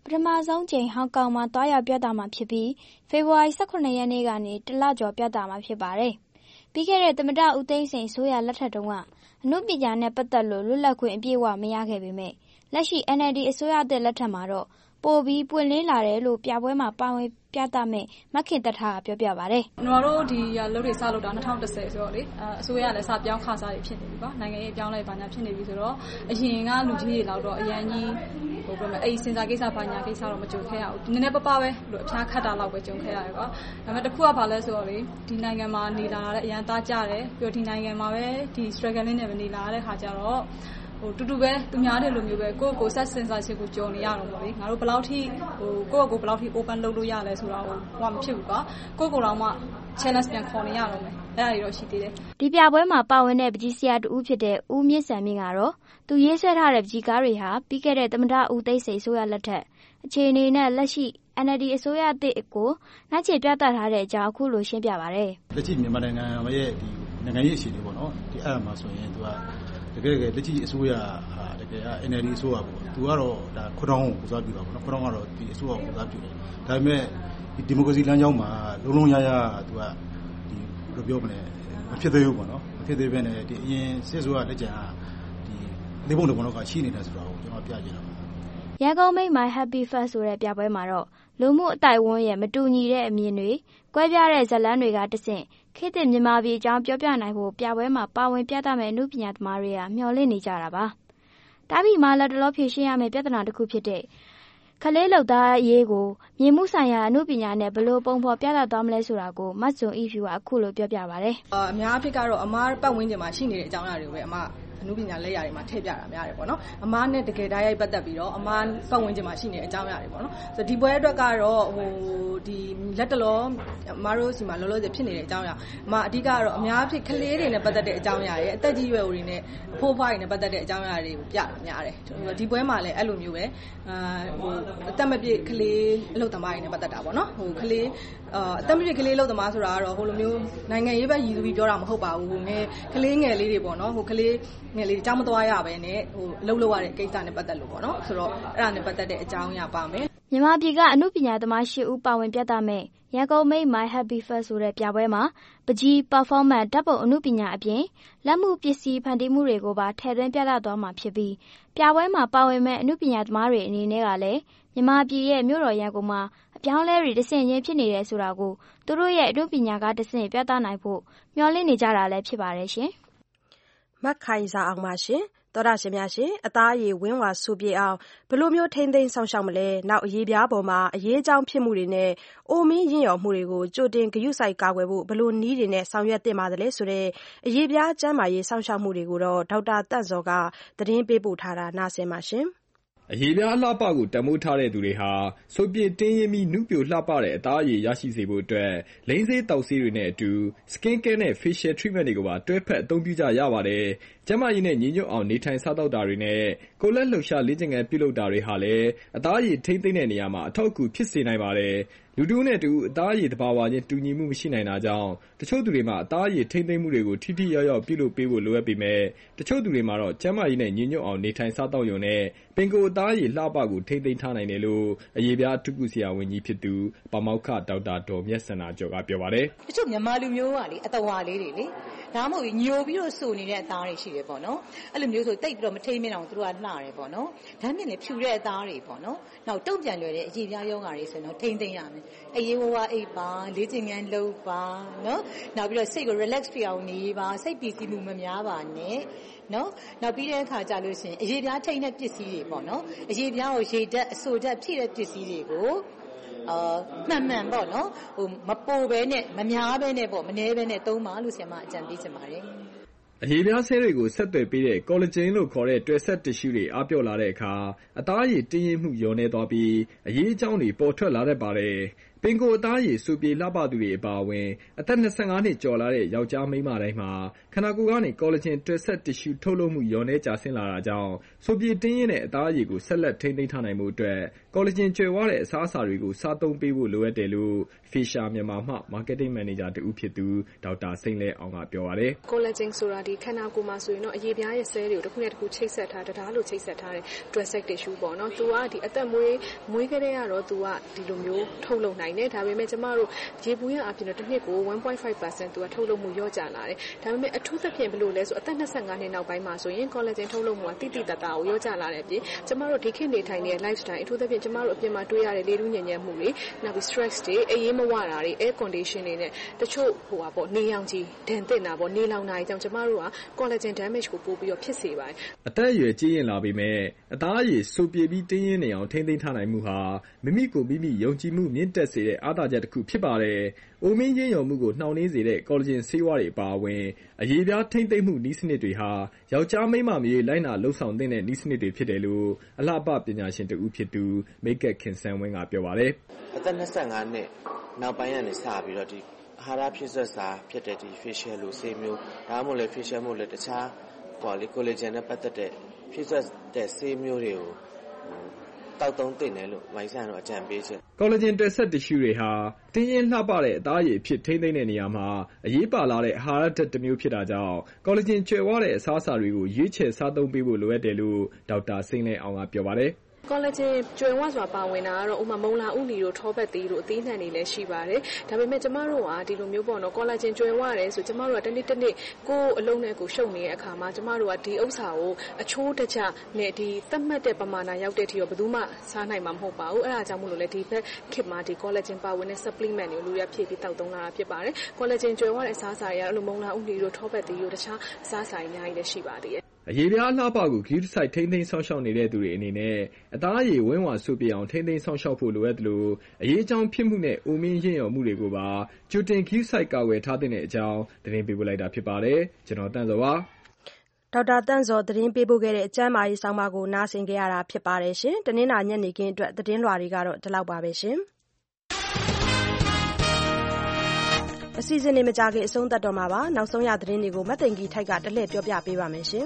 Speaker 9: ပထမဆုံးကြိမ်ဟောင်ကောင်မှာသွားရောက်ပြသမှာဖြစ်ပြီးဖေဖော်ဝါရီ 18 ရက်နေ့ကနေ1 လကျော်ပြသမှာဖြစ်ပါတယ်။ပြီးခဲ့တဲ့သမ္မတဦးသိန်းစိန်အစိုးရလက်ထက်တုန်းကအနုပညာနဲ့ပတ်သက်လို့လွတ်လပ်ခွင့်အပြည့်အဝမရခဲ့ပေမဲ့လက်ရှိ NLD အစိုးရသစ်လက်ထက်မှာတော့ပိုပြီးပွင့်လင်းလာတယ်လို့ပြပွဲမှာပါဝင်ပြသမဲ့မခင်တထားကပြောပြပါတယ်
Speaker 10: ။ကျွန်တော်တို့ဒီလုပ်တွေစလုပ်တာ2010ဆိုတော့လေအစိုးရလည်းစပြောင်းခါစားတွေဖြစ်နေပြီပေါ့နိုင်ငံရေးပြောင်းလဲပါညာဖြစ်နေပြီဆိုတော့အရင်ကလူကြီးတွေလောက်တော့အရန်ကြီးပြောမယ်အဲ့စင်စာကိစ္စပါညာကိစ္စတော့မကြုံခဲ့ရဘူးနည်းနည်းပပပဲလို့အဖျားခတ်တာလောက်ပဲကြုံခဲ့ရတယ်ပေါ့ဒါပေမဲ့တစ်ခုကဘာလဲဆိုတော့လေဒီနိုင်ငံမှာနေလာတဲ့အရန်သားကြတယ်ပြီးတော့ဒီနိုင်ငံမှာပဲဒီ struggling နဲ့ပဲနေလာတဲ့ခါကျတော့တူတူပဲသူများတဲ့လိုမျိုးပဲကိုဆက်စင်စာချက်ကိုကြော်နေရတော့ပေါ့လေငါတို့ဘယ်လောက်ထိကိုဘယ်လောက်ထိ open လုပ်လို့ရလဲဆိုတာဟိုမဖြစ်ဘူးကွာကိုတော့မှ challenge ပြန်ခေါ်နေရတော့မယ်အဲ့ဒါတွေတော့ရှိသေးတယ်
Speaker 9: ဒီပြပွဲမှာပါဝင်တဲ့ပကြီးဆရာတူဖြစ်တဲ့ဦးမြင့်စံမြင့်ကတော့သူရေးဆွဲထားတဲ့ပကြီးကားတွေဟာပြီးခဲ့တဲ့သမ္မတဦးသိန်းစိန်အစိုးရလက်ထက်အခြေအနေနဲ့လက်ရှိ NLD အစိုးရအသစ်ကိုနှိုင်းချပြသထားတဲ့အကြောင်းအခုလိုရှင်းပြပါရစေ
Speaker 12: လက်ရှိမြန်မာနိုင်ငံရဲ့ဒီနိုင်ငံရေးအခြေအနေပေါ့နော်ဒီအဲ့မှာဆိုရင်သူကတကယ်လက်ရှိအစိုးရတကယ် NLD အစိုးရပေါ့သူကတော့ဒါခွတောင်းကိုစားပြပါပေါ့နော်ခွတောင်းကတော့ဒီအစိုးရကိုစားပြတယ်ဒါပေမဲ့ဒီမိုကရေစီလမ်းကြောင်းမှာလုံးရသူကဒီလိုပြောမလဲမဖြစ်သေးဘူးပေါ့နော်မဖြစ်သေးဘဲနဲ့ဒီအရင်စစ်ဆိုးကလက်ကျန်ဒီလေးပုံတစ်ပုံလောက်ကရှိနေတယ်ဆိုတာကိုကျွန်တော်ပြချင်တာပါ
Speaker 9: ရန်ကုန်မိတ် My Happy Fest ဆိုတဲ့ပြပွဲမှာတော့လူမှုအတိုင်းအဝန်းရဲ့မတူညီတဲ့အမြင်တွေကွဲပြားတဲ့ဇာတ်လမ်းတွေကတဆင့်ခေတ်သစ်မြန်မာပြည်အကြောင်းပြောပြနိုင်ဖို့ပြပွဲမှာပါဝင်ပြသမယ့်အမှုပညာသမားတွေကမျှော်လင့်နေကြတာပါတားပြီးမှလက်တလောဖြေရှင်းရမယ့်ပြဿနာတစ်ခုဖြစ်တဲ့ခလေးလောက်သားရေးကိုမြေမှုဆိုင်ရာအမှုပညာနဲ့ဘယ်လိုပုံဖော်ပြသသွားမလဲဆိုတာကိုမတ်ဇွန်အီဖြူကအခုလိုပြောပြပါဗျ
Speaker 10: ။အများအဖြစ်ကတော့အမားပတ်ဝန်းကျင်မှာရှိနေတဲ့အကြောင်းအရာတွေကိုပဲအမားအမှုပညာလက်ရာတွေမှာထည့်ပြတာများတယ်ပေါ့နော်။အမားနဲ့တကယ်ဓာတ်ရိုက်ပတ်သက်ပြီးတော့အမားပတ်ဝန်းကျင်မှာရှိနေတဲ့အကြောင်းအရာတွေပေါ့နော်။ဆိုဒီပွဲအတွက်ကတော့ဒီလက်တလောအမားတို့စီမှာလောလောဆယ်ဖြစ်နေတဲ့အကြောင်းအရာအမားအဓိကကတော့အများအဖြစ်ကလေးတွေနဲ့ပတ်သက်တဲ့အကြောင်းအရာရဲ့အသက်ကြီးရွယ်အိုတွေနဲ့အဖိုးဖွားတွေနဲ့ပတ်သက်တဲ့အကြောင်းအရာတွေကိုပြတာများတယ်။ဒီပွဲမှာလည်းအဲ့လိုမျိုးပဲအသက်မပြည့်ကလေးအလုပ်သမားတွေနဲ့ပတ်သက်တာပေါ့နော်။ကလေးအသက်မပြည့်ကလေးအလုပ်သမားဆိုတာကတော့ဟိုလိုမျိုးနိုင်ငံရေးပဲရည်သူပြီးပြောတာမဟုတ်ပါဘူး။ကလေးငယ်လေးတွေပေါ့နော်။ကလေးငယ်လေးအကြောင်းမသွားရပဲနဲ့အလုပ်လုပ်ရတဲ့ကိစ္စနဲ့ပတ်သက်လို့ပေါ့နော်ဆိုတော့အဲ့ဒါနဲ့ပတ်သက်တဲ့အကြောင်းအရာပါမယ်
Speaker 9: မြန်မာပြည်ကအမှုပညာသမား10ဦးပါဝင်ပြသမယ့်ရန်ကုန်မိတ် My Happy Fest ဆိုတဲ့ပြပွဲမှာပကြီး performance ဓာတ်ပုံအမှုပညာအပြင်လက်မှုပစ္စည်းဖန်တီးမှုတွေကိုပါထည့်သွင်းပြသသွားမှာဖြစ်ပြီးပြပွဲမှာပါဝင်မဲ့အမှုပညာသမားတွေအနေနဲ့ကလည်းမြန်မာပြည်ရဲ့မြို့တော်ရန်ကုန်မှာအပြောင်းလဲတွေတဆင့်ချင်းဖြစ်နေတယ်ဆိုတာကိုသူတို့ရဲ့အမှုပညာကတဆင့်ပြသနိုင်ဖို့မျှော်လင့်နေကြတာလည်းဖြစ်ပါတယ်ရှင်
Speaker 2: မက်ခိုင်စာအောင်ပါရှင်သောတာရှင်များရှင်အသားရည်ဝင်းဝါဆူပြေအောင်ဘယ်လိုမျိုးထိမ့်သိမ်းဆောင်ရှောက်မလဲနောက်အရေးပြားပေါ်မှာအရေးအကြောင်းဖြစ်မှုတွေနဲ့အိုမင်းရင်ရော်မှုတွေကိုကြိုတင်ဂရုစိုက်ကာကွယ်ဖို့ဘယ်လိုနည်းတွေနဲ့ဆောင်ရွက်သင့်ပါသလဲဆိုတဲ့အရေးပြားကျန်းမာရေးဆောင်ရှောက်မှုတွေကိုတော့ဒေါက်တာတန့်စောကသတင်းပေးပို့ထားတာနားဆင်ပါရှင်
Speaker 13: အရေးပြားလှပကိုတန်ဖိုးထားတဲ့သူတွေဟာစုပ်ပြည့်တင်းရင်းပြီးနုပြိုလှပတဲ့အသားအရည်ရရှိစေဖို့အတွက်လိင်ဆေးတောက်ဆေးတွေနဲ့အတူ skin care နဲ့ facial treatment တွေကိုပါတွဲဖက်အသုံးပြုကြရပါတယ်။ကျန်းမာရေးနဲ့ညီညွတ်အောင်နေထိုင်စားသောက်တာတွေနဲ့ကိုယ်လက်လှုပ်ရှားလေ့ကျင့်ခန်းပြုလုပ်တာတွေဟာလည်းအသားအရည်ထိမ့်သိမ့်တဲ့နေရာမှာအထောက်အကူဖြစ်စေနိုင်ပါတယ်။လူတစ်ဦးနဲ့တစ်ဦးအသားအရည်သဘာဝချင်းတူညီမှုမရှိနိုင်တာကြောင့်တချို့သူတွေမှာအသားအရည်ထိမ့်သိမ့်မှုတွေကိုထိထိရောက်ရောက်ပြုလုပ်ပေးဖို့လိုအပ်ပေမဲ့တချို့သူတွေမှာတော့ကျန်းမာရေးနဲ့ညီညွတ်အောင်နေထိုင်စားသောက်ရုံနဲ့ပင်ကိုယ်အသားအရည်လှပကိုထိမ့်သိမ့်ထားနိုင်တယ်လို့အရေးပြားထုကုဆရာဝန်ကြီးဖြစ်သူပါမောက္ခဒေါက်တာဒေါ်မြတ်စန္ဒာကျော်ကပြောပါတယ်
Speaker 14: ။တချို့မြန်မာလူမျိုးကလေအတဝါလေးတွေလေဒါမှမဟုတ်ညိုပြီးတော့စိုးနေတဲ့အသားတွေရှိတယ်ပေါ့နော်။အဲ့လိုမျိုးဆိုတိတ်ပြီးတော့မထိမ့်မင်းအောင်သူတို့ကလှတယ်ပေါ့နော်။ဒါမြင့်လေဖြူတဲ့အသားတွေပေါ့နော်။နောက်တုံ့ပြန်လွယ်တဲ့အရေးပြားယောဂါတွေဆိုတော့ထိမ့်သိမ့်ရမယ်။အရေးဝဝအိပ်ပါလေ့ကျင့်ခန်းလုပ်ပါနော်။နောက်ပြီးတော့စိတ်ကို relax ဖြစ်အောင်နေပါစိတ်ပီစီမှုမများပါနဲ့။နော်နောက်ပြီးတဲ့အခါကျလို့ရှိရင်အရေးပြားထိမ့်တဲ့ပစ္စည်းတွေပေါ့နော်အရေးပြားကိုရေဓာတ်အဆိုဓာတ်ဖြည့်တဲ့ပစ္စည်းတွေကိုမှန်ပေါ့နော်မပိုဘဲနဲ့မများဘဲနဲ့ပေါ့မနည်းဘဲနဲ့သုံးပါလို့ဆရာမအကြံပေးချင်ပါတယ်
Speaker 13: အရေးပြားဆဲတွေကိုဆက်သွယ်ပေးတဲ့ collagen လို့ခေါ်တဲ့တွယ်ဆက်တစ်ရှူးတွေအားပြော့လာတဲ့အခါအသားအရည်တင်းရင်းမှုလျော့နေသွားပြီးအရေးအကြောင်းတွေပေါ်ထွက်လာတတ်ပါတယ်။ပင်ကိုအသားရည်ဆိုပြေလှပသူတွေအပါအဝင်အသက်25နှစ်ကျော်လာတဲ့ယောက်ျားမိန်းမတိုင်းမှာခန္ဓာကိုယ်ကနေကောလာဂျင်တွယ်ဆက်တစ်ရှူထုတ်လုပ်မှုလျော့နည်းကျဆင်းလာတာကြောင့်ဆိုပြေတင်းရင်းတဲ့အသားရည်ကိုဆက်လက်ထိန်းသိမ်းထားနိုင်မှုအတွက်ကောလာဂျင်ကျွယ်ဝတဲ့အစားအစာတွေကိုစားသုံးပေးဖို့လိုအပ်တယ်လို့ Fisher မြန်မာမှ Marketing Manager တဦးဖြစ်သူဒေါက်တာစိမ့်လဲအောင်ကပြောပါတယ်။
Speaker 15: collagen ဆိုတာဒီခန္ဓာကိုယ်မှာဆိုရင်တော့အရေပြားရဲ့ cell တွေကိုတစ်ခုနဲ့တစ်ခုချိတ်ဆက်ထားတရားလို့ချိတ်ဆက်ထားတဲ့ dressing tissue ပေါ့နော်။ သူကဒီအသက်မွေးကလေးကတော့သူကဒီလိုမျိုးထုတ်လုပ်နိုင်တယ်။ဒါပေမဲ့ကျမတို့ရေဘူးရအပြင်တော့တစ်နှစ်ကို 1.5% သူကထုတ်လုပ်မှုလျော့ကျလာတယ်။ဒါပေမဲ့အထူးသဖြင့်ဘယ်လိုလဲဆိုအသက်25နှစ်နောက်ပိုင်းမှာဆိုရင် collagen ထုတ်လုပ်မှုကတိတိတတ်တာကိုလျော့ကျလာတဲ့အပြင်ကျမတို့ဒီခေတ်နေထိုင်နေတဲ့ lifestyle အထူးသဖြင့်ကျမတို့အပြင်မှာတွေ့ရတဲ့လေထုညစ်ညမ်းမှုတွေနောက်ပြီး stress တွေအေးမဝတာတွေ air condition တွေနဲ့တချို့ပေါ့နေရောင်ခြည်ဒဏ်သင့်တာပေါ့နေလောင်တာတွေကြောင့်ကျမတို့က collagen damage ကိုပို့ပြီးတော့ဖြစ်စေပါတယ်
Speaker 13: ။အသက်အရွယ်ကြီးရင်လာပေမဲ့အသားအရည်ဆိုပြေပြီးတင်းရင်းနေအောင်ထိန်းသိမ်းထားနိုင်မှုဟာမိမိကိုမိမိယုံကြည်မှုမြင့်တက်စေတဲ့အားသာချက်တစ်ခုဖြစ်ပါတယ်။အိုမင်းရင်းယုံမှုကိုနှောင့်နှေးစေတဲ့ကောလာဂျင်ဆေးဝါးတွေအပါအဝင်အရေပြားထိန်းသိမ်းမှုနည်းစနစ်တွေဟာယောက်ျားမိန်းမမျိုးလိုက်နာလှုပ်ဆောင်သင့်တဲ့နည်းစနစ်တွေဖြစ်တယ်လို့အလှပပညာရှင်တဦးဖြစ်သူမိတ်ကက်ခင်ဆန်းဝင်းကပြောပါတယ်
Speaker 16: ။အသက်25နှစ်နောက်ပိုင်းကနေစပြီးတော့ဒီအာဟာရဖြစ်ဆက်စာဖြစ်တဲ့ဒီ facial လို့ဆေးမျိုးဒါမှမဟုတ်လည်း facial မဟုတ်လည်းတခြားcollagen နဲ့ပတ်သက်တဲ့ဖြစ်ဆက်တဲ့ဆေးမျိုးတွေကိုတောက်သုံးသင့်တယ်လို့မိုင်းဆန်တို့အကြံပေးချက်
Speaker 13: ကောလာဂျင်တွယ်ဆက်တစ်ရှူတွေဟာတင်းရင်းလှပတဲ့အသားရည်ဖြစ်ထိန်းသိမ်းတဲ့နေရာမှာအရေးပါလာတဲ့အာဟာရဓာတ်တစ်မျိုးဖြစ်တာကြောင့်ကောလာဂျင်ကျွယ်ဝတဲ့အစားအစာတွေကိုရွေးချယ်စားသုံးပေးဖို့လိုအပ်တယ်လို့ဒေါက်တာစိမ့်လဲအောင်ကပြောပါတယ်
Speaker 15: collagen ကျွယ်ဝစွာပါဝင်တာကတော့ဥမာမုံလာဥနီတို့ထောပတ်သေးတို့အသေးနှံတွေလည်းရှိပါတယ်။ဒါပေမဲ့ကျမတို့ကဒီလိုမျိုးပေါ့နော် collagen ကျွယ်ဝတယ်ဆိုကျမတို့ကတစ်နေ့ကိုယ်အလုံးနဲ့ကိုရှုပ်နေတဲ့အခါမှာကျမတို့ကဒီဥစ္စာကိုအချိုးတကျနဲ့ဒီသတ်မှတ်တဲ့ပမာဏရောက်တဲ့အထိတော့ဘယ်သူမှစားနိုင်မှာမဟုတ်ပါဘူး။အဲဒါကြောင့်မို့လို့လေဒီဘက်ခေတ်မှာဒီ collagen ပါဝင်တဲ့ supplement တွေကိုလူရဖြည့်ပြီးတောက်သုံးလာတာဖြစ်ပါတယ်။ collagen ကျွယ်ဝတဲ့အစားအစာတွေအဲ့လိုမုံလာဥနီတို့ထောပတ်သေးတို့တခြားအစားအစာတွေအများကြီးလည်းရှိပါသေးတယ်
Speaker 13: အရေပြားအလှပကိုဂရုတစိုက်ထိန်းသိမ်းစောင့်ရှောက်နေတဲ့သူတွေအနေနဲ့အသားအရည်ဝင်းဝါဆိုပြေအောင်ထိန်းသိမ်းစောင့်ရှောက်ဖို့လိုအပ်တယ်လို့အရေးအကြောင်းဖြစ်မှုနဲ့အိုမင်းရင့်ရော်မှုတွေကိုပါကြိုတင်ဂရုစိုက်ကာကွယ်ထားတဲ့အကြောင်းသတင်းပေးပို့လိုက်တာဖြစ်ပါတယ်ကျွန်တော်တန်းစောပါ
Speaker 2: ဒေါက်တာတန့်စောသတင်းပေးပို့ခဲ့တဲ့အကျမ်းမာရေးဆောင်းပါးကိုနားဆင်ကြရတာဖြစ်ပါတယ်ရှင်တနင်္လာညနေခင်းအတွက်သတင်းလွှာတွေကတော့ဒီလောက်ပါပဲရှင်အစီအစဉ်တွေမကြခင်အဆုံးသတ်တော့မှာပါနောက်ဆုံးရသတင်းတွေကိုမသိင်္ဂီထိုက်ကတလှည့်ပြောပြပေးပါမယ်ရှင်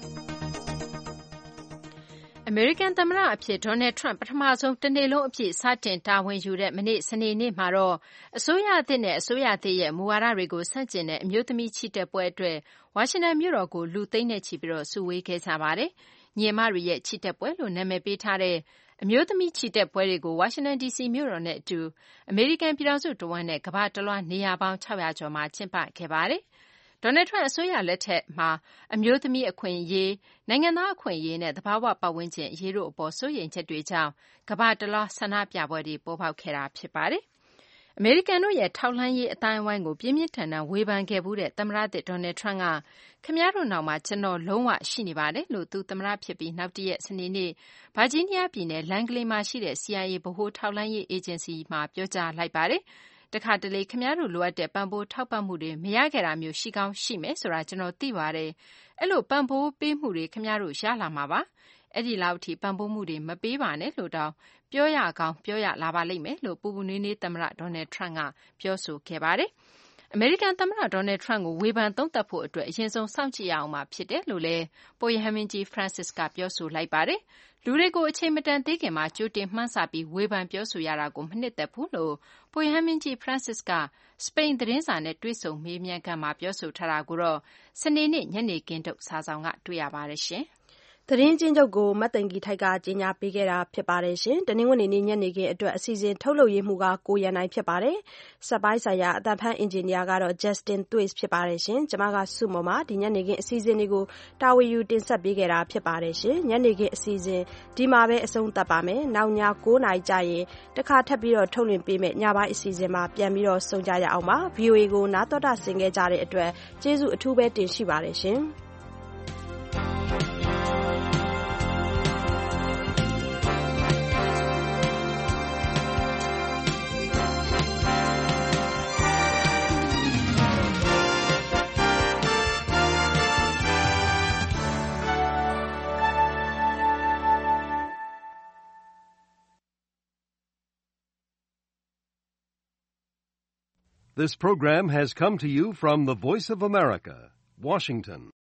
Speaker 3: အမေရိကန်သမ္မတအဖြစ်ဒေါ်နယ်ထရန့်ပထမဆုံးတနေ့လုံးအဖြစ်စတင်တာဝန်ယူတဲ့မနေ့စနေနေ့မှာတော့အစိုးရအသစ်နဲ့အစိုးရသစ်ရဲ့မူဝါဒတွေကိုဆန့်ကျင်တဲ့အမျိုးသမီးချီတက်ပွဲအတွက်ဝါရှင်တန်မြို့တော်ကိုလူသိန်းနဲ့ချီပြီးစုဝေးခဲ့ကြပါတယ်။ညီမတွေရဲ့ချီတက်ပွဲလို့နာမည်ပေးထားတဲ့အမျိုးသမီးချီတက်ပွဲတွေကိုဝါရှင်တန် DC မြို့တော်နဲ့အတူအမေရိကန်ပြည်ထောင်စုတဝန်းနဲ့ကမ္ဘာတလွှားနေရာပေါင်း600ကျော်မှာကျင်းပခဲ့ပါတယ်။ဒေါ်နယ်ထရန့်အစိုးရလက်ထက်မှာအမျိုးသမီးအခွင့်အရေးနိုင်ငံသားအခွင့်အရေးနဲ့သဘာဝပတ်ဝန်းကျင်အရေးတို့အပေါ်စိုးရိမ်ချက်တွေကြောင့်ကမ္ဘာတလွှားဆန္ဒပြပွဲတွေပေါ်ပေါက်ခဲ့တာဖြစ်ပါတယ်။အမေရိကန်တို့ရဲ့ထောက်လှမ်းရေးအတိုင်းအဝိုင်းကိုပြင်းပြင်းထန်ထန်ဝေဖန်ခဲ့မှုတဲ့သမ္မတသစ်ဒေါ်နယ်ထရန့်ကခင်ဗျားတို့နောက်မှာကျွန်တော်လုံးဝရှိနေပါတယ်လို့သူသမ္မတဖြစ်ပြီးနောက်တရက်စနေနေ့ဗာဂျီးနီးယားပြည်နယ်လန်ဂလီမှာရှိတဲ့ CIA ဗဟိုထောက်လှမ်းရေးအေဂျင်စီမှာပြောကြားလိုက်ပါတယ်။တခါတလေခင်ဗျားတို့လိုအပ်တဲ့ပံ့ပိုးထောက်ပံ့မှုတွေမရခဲ့တာမျိုးရှိကောင်းရှိမယ်ဆိုတာကျွန်တော်သိပါတယ်။အဲ့လိုပံ့ပိုးပေးမှုတွေခင်ဗျားတို့ရလာမှာပါ။အဲ့ဒီလောက်အထိပံ့ပိုးမှုတွေမပေးပါနဲ့လို့တောင်ပြောရကောင်းပြောရလာပါလိမ့်မယ်လို့ပူပူနွေးနွေးသမ္မတဒေါ်နယ်ထရန့်ကပြောဆိုခဲ့ပါတယ်။အမေရိကန်သမ္မတဒေါ်နယ်ထရန့်ကိုဝေဖန်သုံးသပ်ဖို့အတွက်အရင်ဆုံးစောင့်ကြည့်ရအောင်မှာဖြစ်တယ်လို့လည်းပုပ်ရဟန်းမင်းကြီး Francis ကပြောဆိုလိုက်ပါတယ်။လူတွေကိုအချိန်မတန်သေးခင်မှာကြိုတင်မှန်းဆပြီးဝေဖန်ပြောဆိုရတာကိုမနှစ်သက်ဘူးလို့ပုပ်ရဟန်းမင်းကြီး Francis ကစပိန်သတင်းစာနဲ့တွေ့ဆုံမေးမြန်းခန်းမှာပြောဆိုထားတာကိုတော့စနေနေ့ညနေခင်းထုတ်စာဆောင်ကတွေ့ရပါတယ်ရှင်။
Speaker 2: သတင်းချင်းချုပ်ကိုမသိင်္ဂီထိုက်ကကြီးညာပေးခဲ့တာဖြစ်ပါတယ်ရှင်။တနင်္ဂနွေနေ့ညနေခင်းအတွက်အစီအစဉ်ထုတ်လုပ်ရေးမှူးကကိုရန်နိုင်ဖြစ်ပါတယ်။စက်ပိုင်းဆိုင်ရာအသံဖန်အင်ဂျင်နီယာကတော့ Justin Thwaites ဖြစ်ပါတယ်ရှင်။ကျွန်မကစုမော်မှာဒီညနေခင်းအစီအစဉ်တွေကိုတာဝန်ယူတင်ဆက်ပေးခဲ့တာဖြစ်ပါတယ်ရှင်။ညနေခင်းအစီအစဉ်ဒီမှာပဲအဆုံးသတ်ပါမယ်။နောက်ည9:00နာရီကျရင်တခါထပ်ပြီးတော့ထုတ်လွှင့်ပေးမယ်ညပိုင်းအစီအစဉ်မှာပြန်ပြီးတော့ဆုံကြရအောင်ပါ။ VOA ကိုနားတော်တာဆင်ခဲ့ကြတဲ့အတွက်ကျေးဇူးအထူးပဲတင်ရှိပါတယ်ရှင်။
Speaker 1: This program has come to you from the Voice of America, Washington.